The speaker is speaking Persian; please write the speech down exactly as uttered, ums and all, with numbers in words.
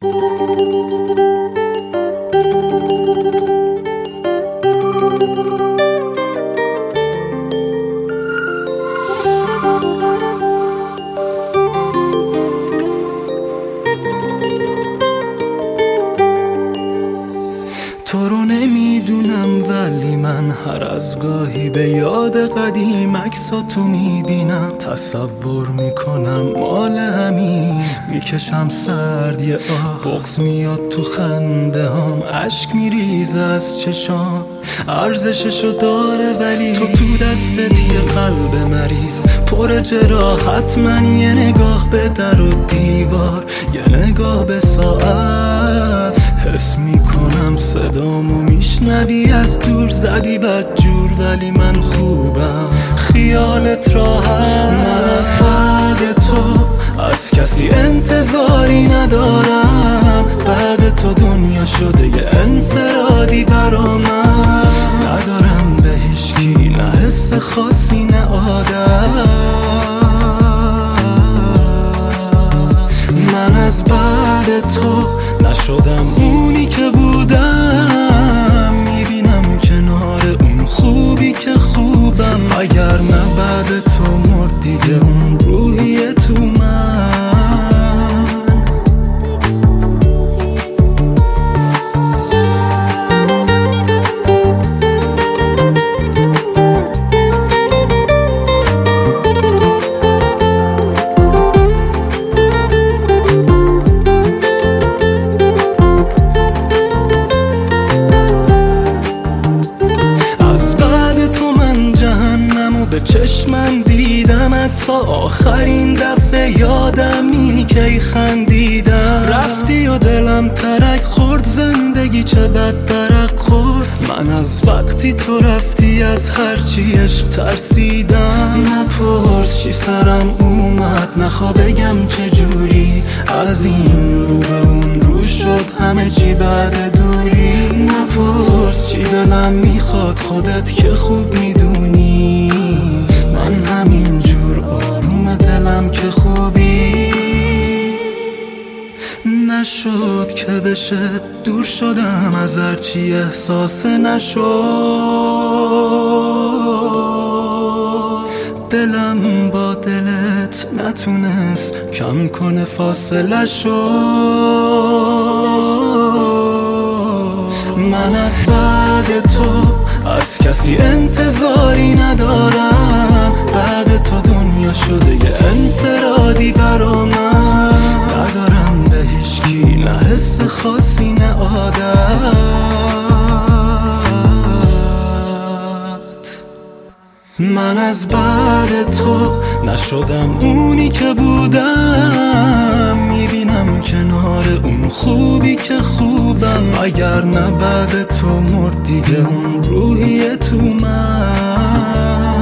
تو رو نمیدونم ولی من هر از گاهی به یاد قدیم عکساتو میبینم، تصور میکنم مال همین، میکشم سرد یه آه، بغض میاد تو خنده هام، عشق میریزه از چشام، ارزششو داره ولی تو تو دستت یه قلب مریض پر جراحت، من یه نگاه به در و دیوار، یه نگاه به ساعت، حس میکنم صدامو میشنوی از دور، زدی بدجور ولی من خوبم، خیالت راحت، من از بعد تو از کسی انتظاری ندارم، بعد تو دنیا شده یه انفرادی برا من، ندارم به هیچکی نه حس خاصی نه عادت، من از بعد تو نشدم اونی که بودم، میبینم کنار اون خوبی که خوبم، اگر نه بعد تو مرد دیگه اون روحیه تو من. به چشمم دیدمت تا آخرین دفعه، یادمی که خندیدم، رفتی و دلم ترک خورد، زندگی چه بد برق خورد، من از وقتی تو رفتی از هرچی عشق ترسیدم، نپرس چی سرم اومد، نخوا بگم چجوری، از این رو به اون رو شد همه چی بعد دوری، نپرس چی دلم میخواد، خودت که خوب میدونی، من همین جور آروم دلم که خوبی، نشد که بشه دور شدم از هرچی احساس نشد، دلم با دلت نتونست کم کنه فاصله شد، من از بعد تو از کسی انتظاری ندارم، بعد تو دنیا شده یه انفرادی برا من، ندارم به هیچکی نه حس خاصی نه عادت، من از بعد تو نشدم اونی که بودم، میبینم کنار اون خوبی که خوبم، اگر نه بعد تو مرد دیگه اون روحیه تو من.